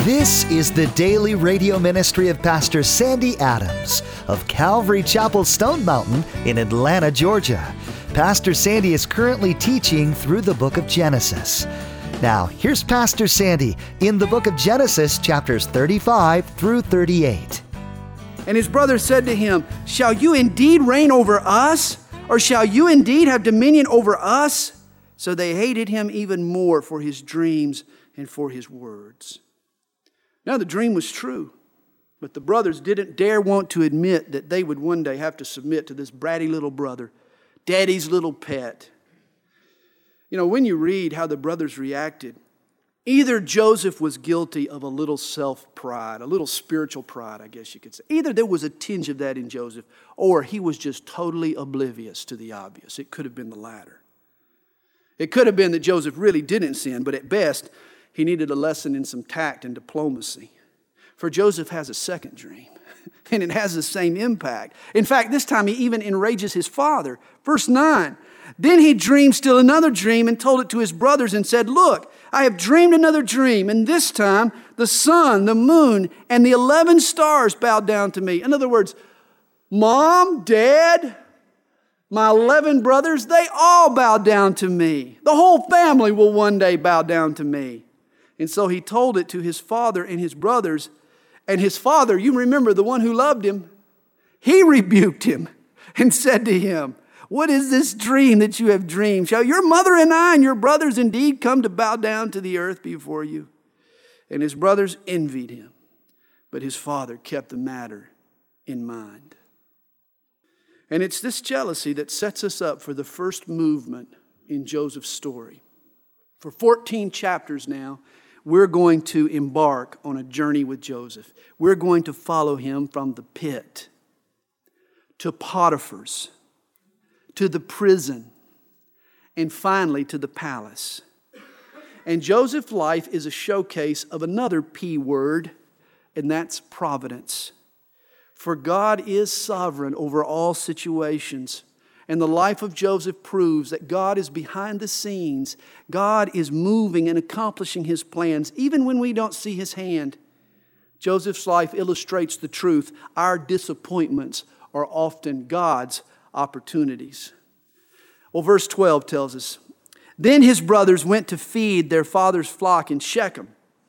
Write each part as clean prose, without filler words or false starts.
This is the daily radio ministry of Pastor Sandy Adams of Calvary Chapel Stone Mountain in Atlanta, Georgia. Pastor Sandy is currently teaching through the book of Genesis. Now, here's Pastor Sandy in the book of Genesis, chapters 35 through 38. And his brother said to him, "Shall you indeed reign over us? Or shall you indeed have dominion over us?" So they hated him even more for his dreams and for his words. Now the dream was true, but the brothers didn't dare want to admit that they would one day have to submit to this bratty little brother, daddy's little pet. You know, when you read how the brothers reacted, either Joseph was guilty of a little self-pride, a little spiritual pride, I guess you could say. Either there was a tinge of that in Joseph, or he was just totally oblivious to the obvious. It could have been the latter. It could have been that Joseph really didn't sin, but at best, he needed a lesson in some tact and diplomacy. For Joseph has a second dream, and it has the same impact. In fact, this time he even enrages his father. Verse 9, "Then he dreamed still another dream and told it to his brothers and said, 'Look, I have dreamed another dream, and this time the sun, the moon, and the 11 stars bowed down to me.'" In other words, Mom, Dad, my 11 brothers, they all bow down to me. The whole family will one day bow down to me. And so he told it to his father and his brothers. And his father, you remember the one who loved him, he rebuked him and said to him, "What is this dream that you have dreamed? Shall your mother and I and your brothers indeed come to bow down to the earth before you?" And his brothers envied him, but his father kept the matter in mind. And it's this jealousy that sets us up for the first movement in Joseph's story. For 14 chapters now, we're going to embark on a journey with Joseph. We're going to follow him from the pit to Potiphar's, to the prison, and finally to the palace. And Joseph's life is a showcase of another P word, and that's providence. For God is sovereign over all situations. And the life of Joseph proves that God is behind the scenes. God is moving and accomplishing His plans, even when we don't see His hand. Joseph's life illustrates the truth. Our disappointments are often God's opportunities. Well, verse 12 tells us, "Then his brothers went to feed their father's flock in Shechem.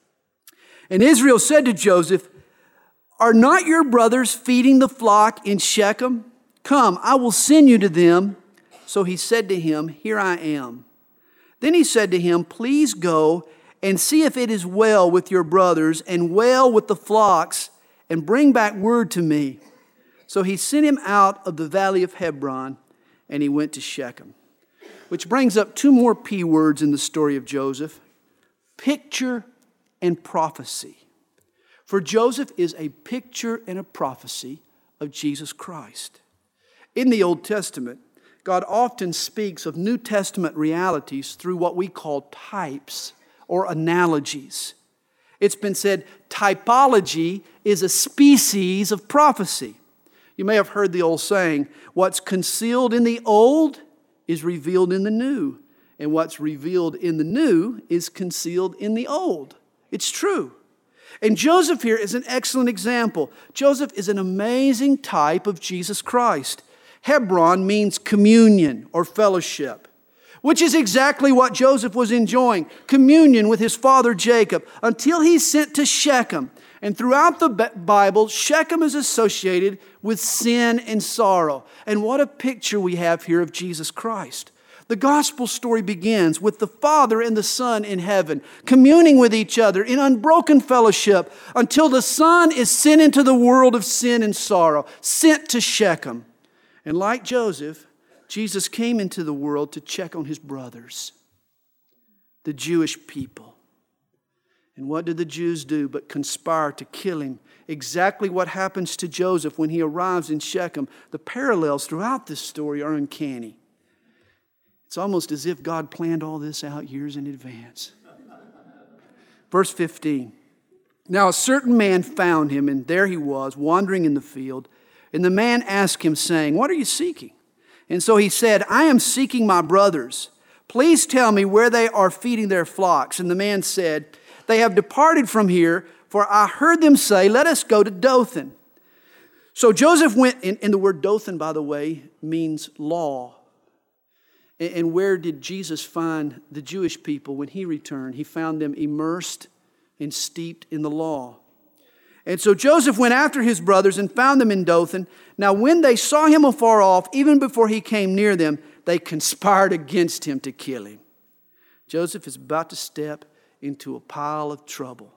And Israel said to Joseph, 'Are not your brothers feeding the flock in Shechem? Come, I will send you to them.' So he said to him, 'Here I am.' Then he said to him, 'Please go and see if it is well with your brothers and well with the flocks, and bring back word to me.' So he sent him out of the valley of Hebron, and he went to Shechem." Which brings up two more P words in the story of Joseph: picture and prophecy. For Joseph is a picture and a prophecy of Jesus Christ. In the Old Testament, God often speaks of New Testament realities through what we call types or analogies. It's been said typology is a species of prophecy. You may have heard the old saying, "What's concealed in the old is revealed in the new, and what's revealed in the new is concealed in the old." It's true. And Joseph here is an excellent example. Joseph is an amazing type of Jesus Christ. Hebron means communion or fellowship, which is exactly what Joseph was enjoying, communion with his father Jacob, until he's sent to Shechem. And throughout the Bible, Shechem is associated with sin and sorrow. And what a picture we have here of Jesus Christ. The gospel story begins with the Father and the Son in heaven, communing with each other in unbroken fellowship until the Son is sent into the world of sin and sorrow, sent to Shechem. And like Joseph, Jesus came into the world to check on his brothers, the Jewish people. And what did the Jews do but conspire to kill him? Exactly what happens to Joseph when he arrives in Shechem. The parallels throughout this story are uncanny. It's almost as if God planned all this out years in advance. Verse 15. "Now a certain man found him, and there he was, wandering in the field. And the man asked him, saying, 'What are you seeking?' And so he said, 'I am seeking my brothers. Please tell me where they are feeding their flocks.' And the man said, they have departed from here, for I heard them say, let us go to Dothan. So Joseph went, and the word Dothan, by the way, means law. And where did Jesus find the Jewish people when he returned? He found them immersed and steeped in the law. And so Joseph went after his brothers and found them in Dothan. Now when they saw him afar off, even before he came near them, they conspired against him to kill him. Joseph is about to step into a pile of trouble.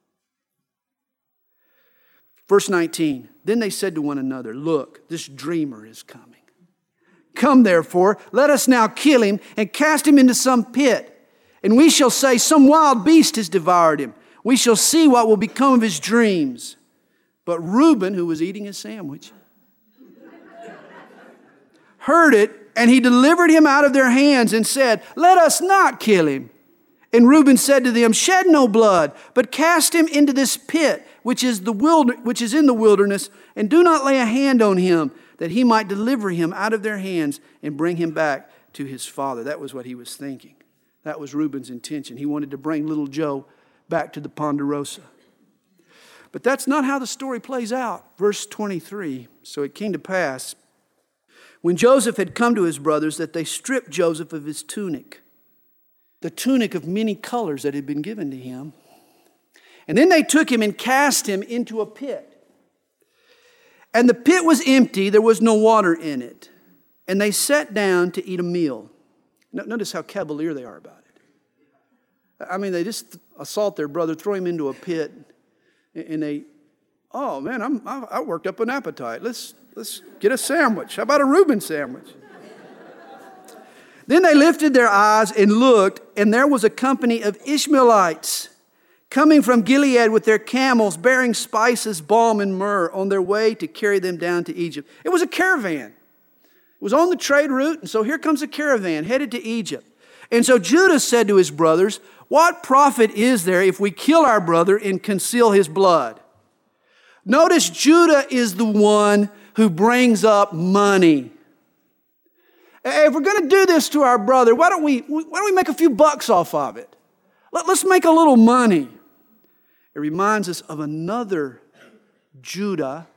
Verse 19, then they said to one another, look, this dreamer is coming. Come therefore, let us now kill him and cast him into some pit. And we shall say, some wild beast has devoured him. We shall see what will become of his dreams. But Reuben, who was eating a sandwich, heard it, and he delivered him out of their hands and said, let us not kill him. And Reuben said to them, shed no blood, but cast him into this pit, which is in the wilderness, and do not lay a hand on him, that he might deliver him out of their hands and bring him back to his father. That was what he was thinking. That was Reuben's intention. He wanted to bring little Joe back to the Ponderosa. But that's not how the story plays out. Verse 23, so it came to pass, when Joseph had come to his brothers, that they stripped Joseph of his tunic, the tunic of many colors that had been given to him. And then they took him and cast him into a pit. And the pit was empty, there was no water in it. And they sat down to eat a meal. Notice how cavalier they are about it. I mean, they just assault their brother, throw him into a pit, and they, oh man, I worked up an appetite. Let's get a sandwich. How about a Reuben sandwich? Then they lifted their eyes and looked, and there was a company of Ishmaelites coming from Gilead with their camels, bearing spices, balm, and myrrh on their way to carry them down to Egypt. It was a caravan. It was on the trade route, and so here comes a caravan headed to Egypt. And so Judah said to his brothers, what profit is there if we kill our brother and conceal his blood? Notice Judah is the one who brings up money. Hey, if we're going to do this to our brother, why don't we make a few bucks off of it? Let's make a little money. It reminds us of another Judah.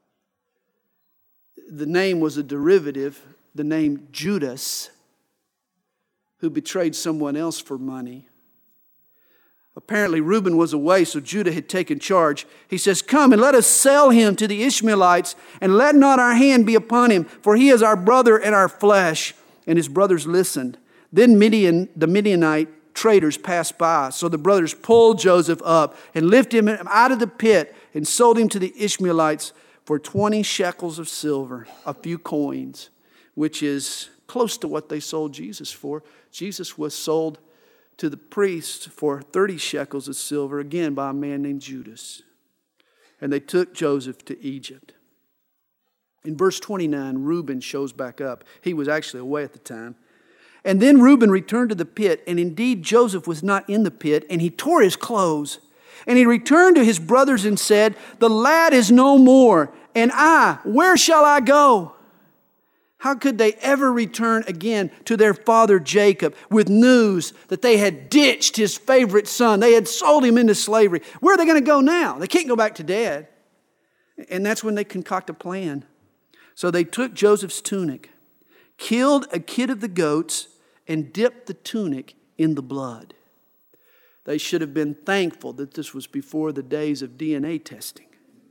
The name was a derivative, the name Judas, who betrayed someone else for money. Apparently Reuben was away, so Judah had taken charge. He says, come and let us sell him to the Ishmaelites, and let not our hand be upon him, for he is our brother and our flesh. And his brothers listened. Then the Midianite traders passed by. So the brothers pulled Joseph up and lifted him out of the pit and sold him to the Ishmaelites for 20 shekels of silver, a few coins, which is close to what they sold Jesus for. Jesus was sold to the priests for 30 shekels of silver, again by a man named Judas. And they took Joseph to Egypt. In verse 29, Reuben shows back up. He was actually away at the time. And then Reuben returned to the pit, and indeed Joseph was not in the pit, and he tore his clothes. And he returned to his brothers and said, the lad is no more, and where shall I go? How could they ever return again to their father Jacob with news that they had ditched his favorite son? They had sold him into slavery. Where are they going to go now? They can't go back to dad. And that's when they concoct a plan. So they took Joseph's tunic, killed a kid of the goats, and dipped the tunic in the blood. They should have been thankful that this was before the days of DNA testing.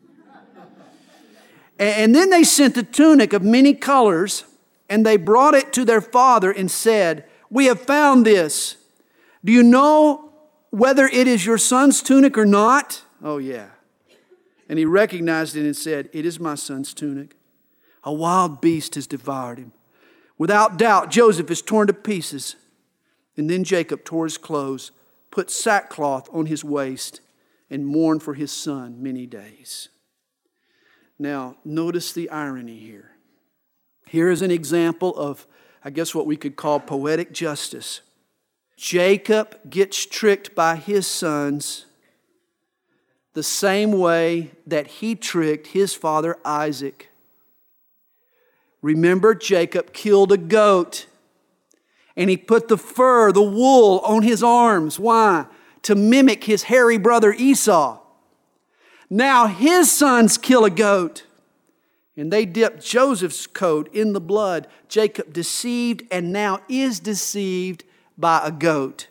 And then they sent the tunic of many colors, and they brought it to their father and said, we have found this. Do you know whether it is your son's tunic or not? Oh, yeah. And he recognized it and said, it is my son's tunic. A wild beast has devoured him. Without doubt, Joseph is torn to pieces. And then Jacob tore his clothes, put sackcloth on his waist, and mourned for his son many days. Now, notice the irony here. Here is an example of, I guess, what we could call poetic justice. Jacob gets tricked by his sons the same way that he tricked his father Isaac. Remember, Jacob killed a goat, and he put the fur, the wool, on his arms. Why? to mimic his hairy brother Esau. Now his sons kill a goat, and they dip Joseph's coat in the blood. Jacob deceived and now is deceived by a goat.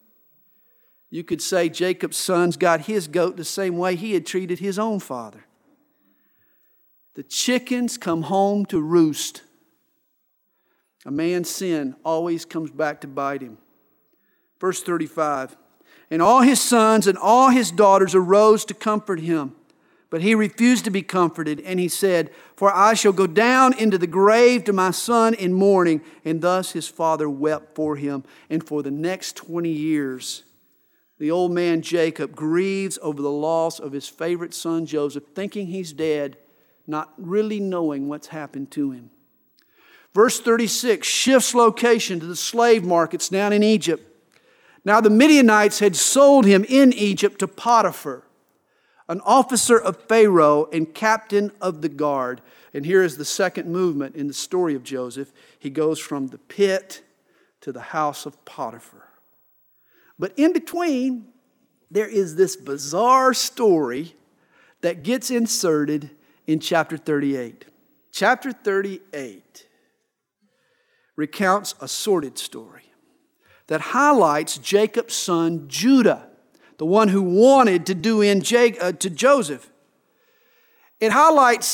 You could say Jacob's sons got his goat the same way he had treated his own father. The chickens come home to roost. A man's sin always comes back to bite him. Verse 35, and all his sons and all his daughters arose to comfort him. But he refused to be comforted, and he said, for I shall go down into the grave to my son in mourning. And thus his father wept for him. And for the next 20 years, the old man Jacob grieves over the loss of his favorite son Joseph, thinking he's dead, not really knowing what's happened to him. Verse 36 shifts location to the slave markets down in Egypt. Now the Midianites had sold him in Egypt to Potiphar, an officer of Pharaoh and captain of the guard. And here is the second movement in the story of Joseph. He goes from the pit to the house of Potiphar. But in between, there is this bizarre story that gets inserted in chapter 38. Chapter 38 recounts a sordid story that highlights Jacob's son Judah, the one who wanted to do in to Joseph. It highlights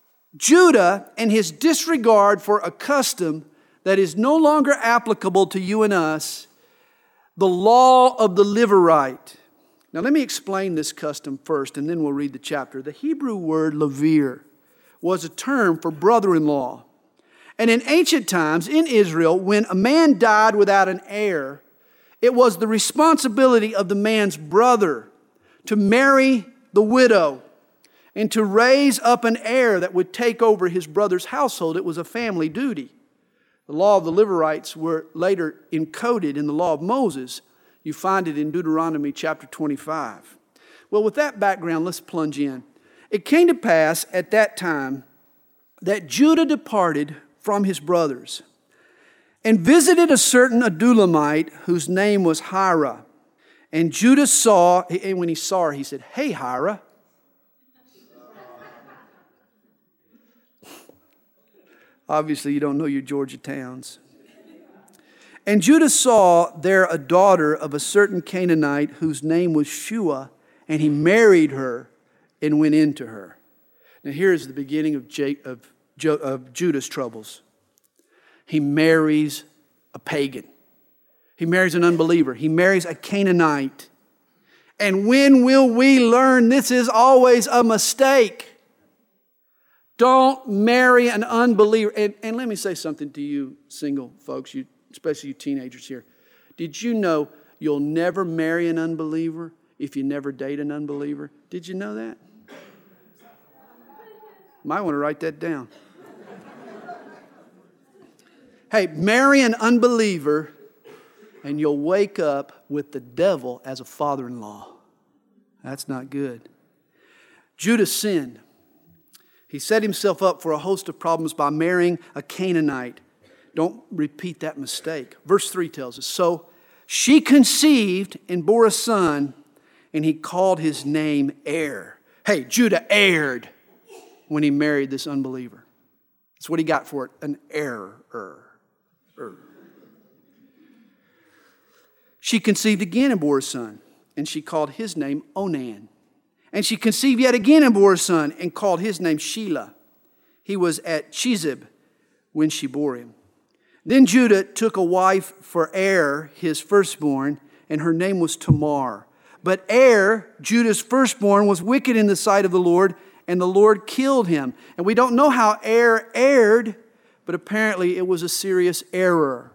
Judah and his disregard for a custom that is no longer applicable to you and us, the law of the Levirate. Now let me explain this custom first, and then we'll read the chapter. The Hebrew word levir was a term for brother-in-law. And in ancient times in Israel, when a man died without an heir, it was the responsibility of the man's brother to marry the widow and to raise up an heir that would take over his brother's household. It was a family duty. The law of the Levirites were later encoded in the law of Moses. You find it in Deuteronomy chapter 25. Well, with that background, let's plunge in. It came to pass at that time that Judah departed from his brothers and visited a certain Adullamite whose name was Hira. And Judah saw, and when he saw her, he said, "Hey, Hira." Obviously, you don't know your Georgia towns. And Judah saw there a daughter of a certain Canaanite whose name was Shua, and he married her and went into her. Now here is the beginning of Judah's troubles. He marries a pagan. He marries an unbeliever. He marries a Canaanite. And when will we learn this is always a mistake? Don't marry an unbeliever. And let me say something to you single folks, especially you teenagers here. Did you know you'll never marry an unbeliever if you never date an unbeliever? Did you know that? Might want to write that down. Hey, marry an unbeliever and you'll wake up with the devil as a father-in-law. That's not good. Judah sinned. He set himself up for a host of problems by marrying a Canaanite. Don't repeat that mistake. Verse 3 tells us, so she conceived and bore a son, and he called his name Er. Hey, Judah erred when he married this unbeliever. That's what he got for it, an error. She conceived again and bore a son, and she called his name Onan. And she conceived yet again and bore a son, and called his name Shelah. He was at Chizib when she bore him. Then Judah took a wife for Er, his firstborn, and her name was Tamar. But Er, Judah's firstborn, was wicked in the sight of the Lord, and the Lord killed him. And we don't know how Er erred, but apparently it was a serious error.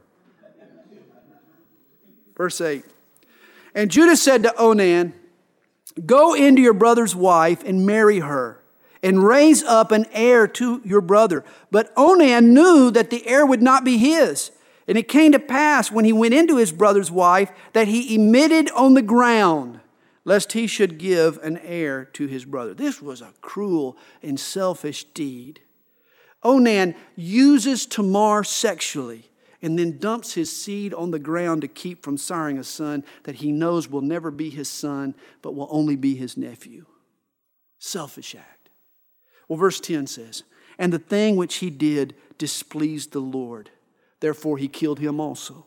Verse 8. And Judah said to Onan, go into your brother's wife and marry her, and raise up an heir to your brother. But Onan knew that the heir would not be his. And it came to pass when he went into his brother's wife that he emitted on the ground, lest he should give an heir to his brother. This was a cruel and selfish deed. Onan uses Tamar sexually and then dumps his seed on the ground to keep from siring a son that he knows will never be his son, but will only be his nephew. Selfish act. Well, verse 10 says, and the thing which he did displeased the Lord. Therefore he killed him also.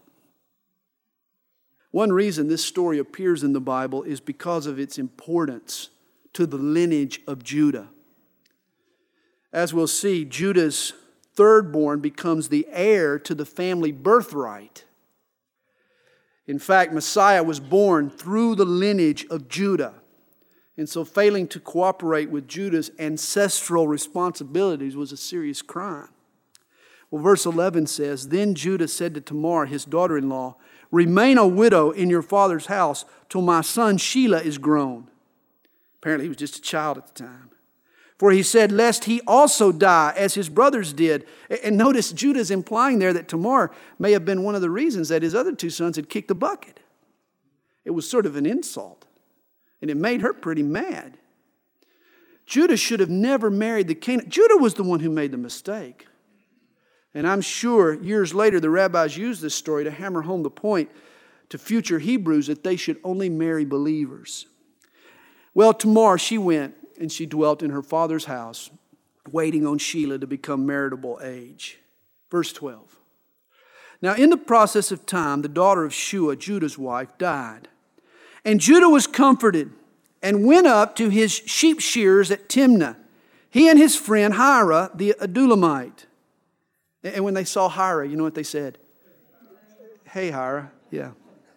One reason this story appears in the Bible is because of its importance to the lineage of Judah. As we'll see, Judah's thirdborn becomes the heir to the family birthright. In fact, Messiah was born through the lineage of Judah. And so failing to cooperate with Judah's ancestral responsibilities was a serious crime. Well, verse 11 says, then Judah said to Tamar, his daughter-in-law, remain a widow in your father's house till my son Shelah is grown. Apparently he was just a child at the time. For he said, lest he also die as his brothers did. And notice Judah's implying there that Tamar may have been one of the reasons that his other two sons had kicked the bucket. It was sort of an insult. And it made her pretty mad. Judah should have never married the Canaanite. Judah was the one who made the mistake. And I'm sure years later the rabbis used this story to hammer home the point to future Hebrews that they should only marry believers. Well, Tamar, she went and she dwelt in her father's house, waiting on Shelah to become marriageable age. Verse 12. Now in the process of time, the daughter of Shua, Judah's wife, died. And Judah was comforted and went up to his sheep shearers at Timnah, he and his friend Hira the Adullamite. And when they saw Hira, you know what they said? Hey, Hira. Yeah.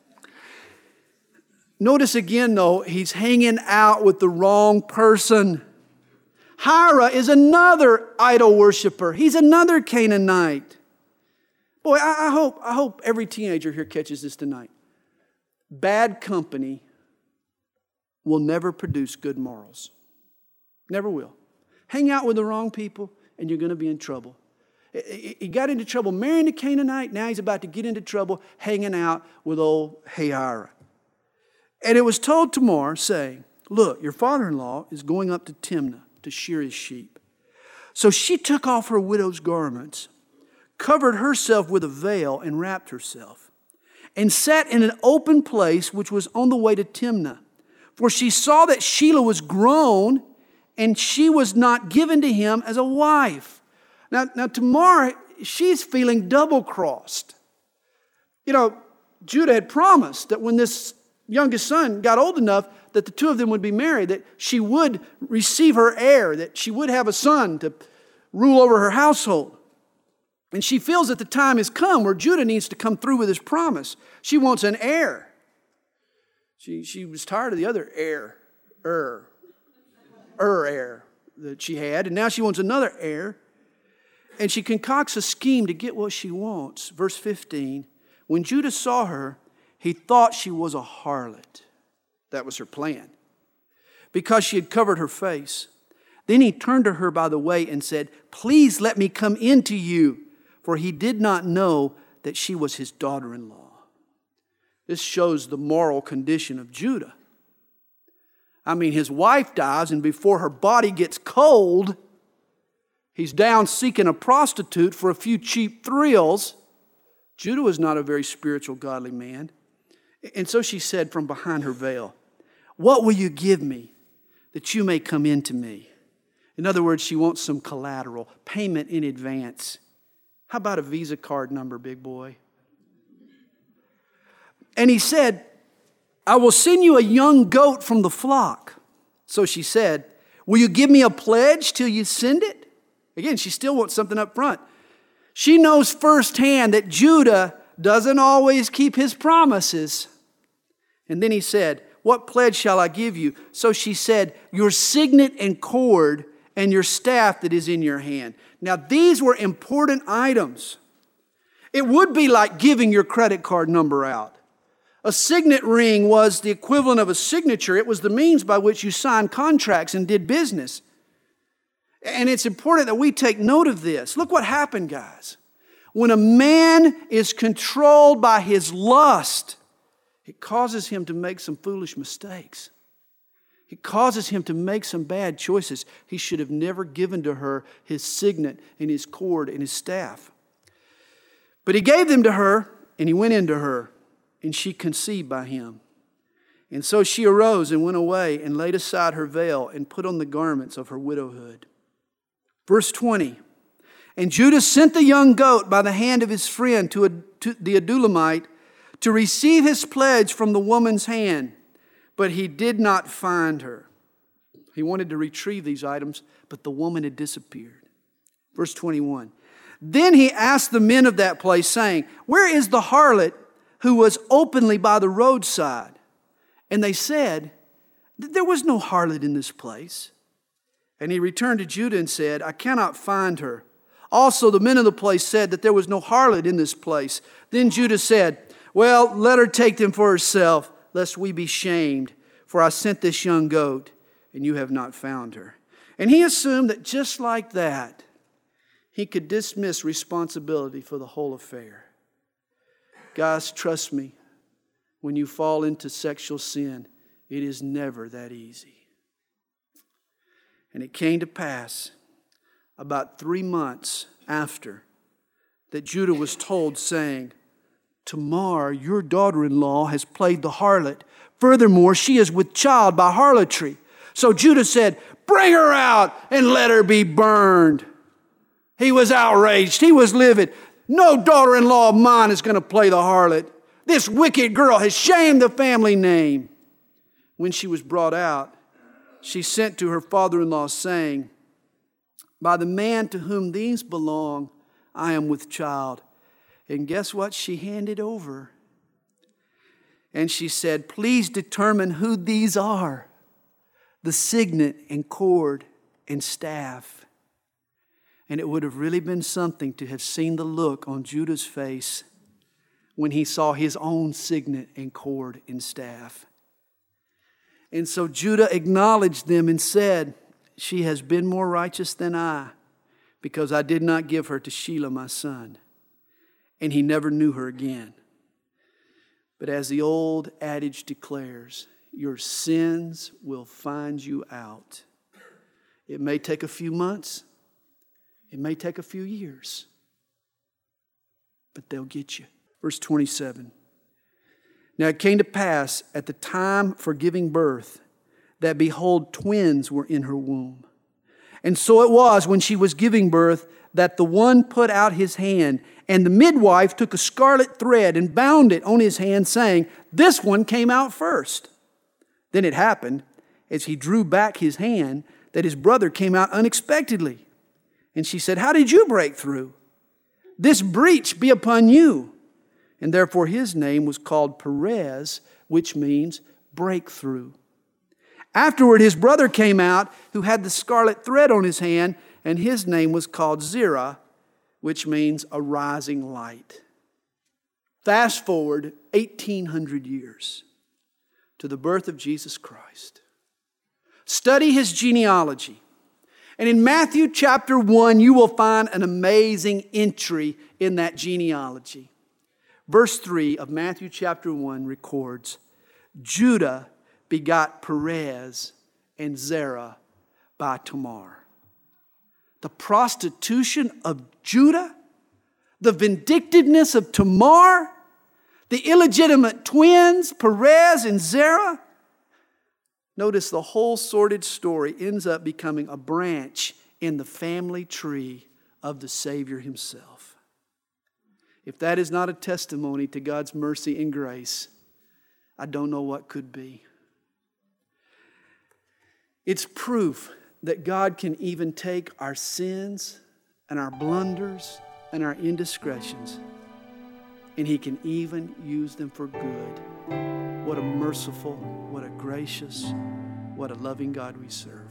Notice again, though, he's hanging out with the wrong person. Hira is another idol worshiper. He's another Canaanite. Boy, I hope every teenager here catches this tonight. Bad company will never produce good morals. Never will. Hang out with the wrong people and you're going to be in trouble. He got into trouble marrying a Canaanite. Now he's about to get into trouble hanging out with old Hira. And it was told Tamar, saying, look, your father-in-law is going up to Timnah to shear his sheep. So she took off her widow's garments, covered herself with a veil, and wrapped herself, and sat in an open place which was on the way to Timnah. For she saw that Shelah was grown, and she was not given to him as a wife. Now Tamar, she's feeling double-crossed. You know, Judah had promised that when this youngest son got old enough that the two of them would be married, that she would receive her heir, that she would have a son to rule over her household. And she feels that the time has come where Judah needs to come through with his promise. She wants an heir. She was tired of the other heir that she had, and now she wants another heir. And she concocts a scheme to get what she wants. Verse 15, when Judah saw her, he thought she was a harlot. That was her plan. Because she had covered her face. Then he turned to her by the way and said, please let me come in to you. For he did not know that she was his daughter-in-law. This shows the moral condition of Judah. I mean, his wife dies, and before her body gets cold, he's down seeking a prostitute for a few cheap thrills. Judah was not a very spiritual, godly man. And so she said from behind her veil, what will you give me that you may come into me? In other words, she wants some collateral, payment in advance. How about a Visa card number, big boy? And he said, I will send you a young goat from the flock. So she said, will you give me a pledge till you send it? Again, she still wants something up front. She knows firsthand that Judah doesn't always keep his promises. And then he said, what pledge shall I give you? So she said, your signet and cord and your staff that is in your hand. Now, these were important items. It would be like giving your credit card number out. A signet ring was the equivalent of a signature. It was the means by which you signed contracts and did business. And it's important that we take note of this. Look what happened, guys. When a man is controlled by his lust, it causes him to make some foolish mistakes. It causes him to make some bad choices. He should have never given to her his signet and his cord and his staff. But he gave them to her, and he went into her, and she conceived by him. And so she arose and went away and laid aside her veil and put on the garments of her widowhood. Verse 20, and Judah sent the young goat by the hand of his friend to the Adullamite to receive his pledge from the woman's hand, but he did not find her. He wanted to retrieve these items, but the woman had disappeared. Verse 21, then he asked the men of that place, saying, where is the harlot who was openly by the roadside? And they said, there was no harlot in this place. And he returned to Judah and said, I cannot find her. Also the men of the place said that there was no harlot in this place. Then Judah said, well, let her take them for herself, lest we be shamed. For I sent this young goat, and you have not found her. And he assumed that just like that, he could dismiss responsibility for the whole affair. Guys, trust me, when you fall into sexual sin, it is never that easy. And it came to pass about 3 months after that Judah was told, saying, Tamar, your daughter-in-law, has played the harlot. Furthermore, she is with child by harlotry. So Judah said, bring her out and let her be burned. He was outraged. He was livid. No daughter-in-law of mine is going to play the harlot. This wicked girl has shamed the family name. When she was brought out, she sent to her father-in-law, saying, by the man to whom these belong, I am with child. And guess what she handed over? And she said, please determine who these are, the signet and cord and staff. And it would have really been something to have seen the look on Judah's face when he saw his own signet and cord and staff. And so Judah acknowledged them and said, she has been more righteous than I, because I did not give her to Shelah my son. And he never knew her again. But as the old adage declares, your sins will find you out. It may take a few months. It may take a few years. But they'll get you. Verse 27. Now it came to pass at the time for giving birth that, behold, twins were in her womb. And so it was when she was giving birth that the one put out his hand, and the midwife took a scarlet thread and bound it on his hand, saying, this one came out first. Then it happened, as he drew back his hand, that his brother came out unexpectedly. And she said, how did you break through? This breach be upon you. And therefore his name was called Perez, which means breakthrough. Afterward his brother came out, who had the scarlet thread on his hand, and his name was called Zerah, which means a rising light. Fast forward 1,800 years to the birth of Jesus Christ. Study his genealogy. And in Matthew chapter 1, you will find an amazing entry in that genealogy. Verse 3 of Matthew chapter 1 records, Judah begot Perez and Zerah by Tamar. The prostitution of Judah, the vindictiveness of Tamar, the illegitimate twins, Perez and Zerah. Notice the whole sordid story ends up becoming a branch in the family tree of the Savior himself. If that is not a testimony to God's mercy and grace, I don't know what could be. It's proof that God can even take our sins and our blunders and our indiscretions, and He can even use them for good. What a merciful, what a gracious, what a loving God we serve.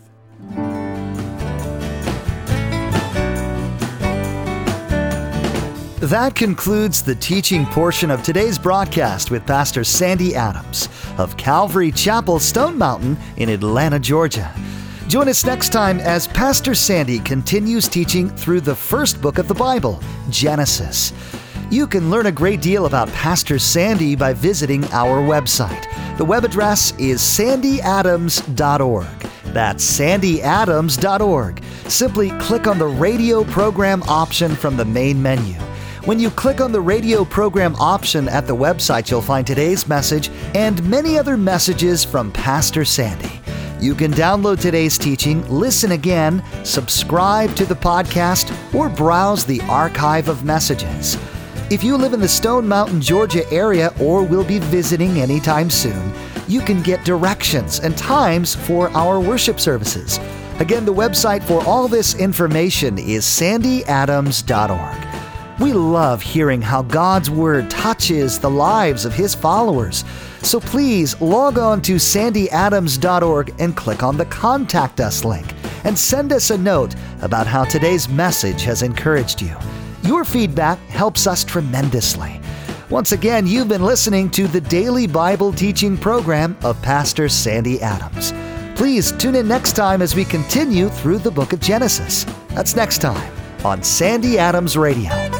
That concludes the teaching portion of today's broadcast with Pastor Sandy Adams of Calvary Chapel, Stone Mountain in Atlanta, Georgia. Join us next time as Pastor Sandy continues teaching through the first book of the Bible, Genesis. You can learn a great deal about Pastor Sandy by visiting our website. The web address is sandyadams.org. That's sandyadams.org. Simply click on the radio program option from the main menu. When you click on the radio program option at the website, you'll find today's message and many other messages from Pastor Sandy. You can download today's teaching, listen again, subscribe to the podcast, or browse the archive of messages. If you live in the Stone Mountain, Georgia area or will be visiting anytime soon, you can get directions and times for our worship services. Again, the website for all this information is sandyadams.org. We love hearing how God's Word touches the lives of His followers. So please log on to sandyadams.org and click on the Contact Us link and send us a note about how today's message has encouraged you. Your feedback helps us tremendously. Once again, you've been listening to the Daily Bible Teaching Program of Pastor Sandy Adams. Please tune in next time as we continue through the book of Genesis. That's next time on Sandy Adams Radio.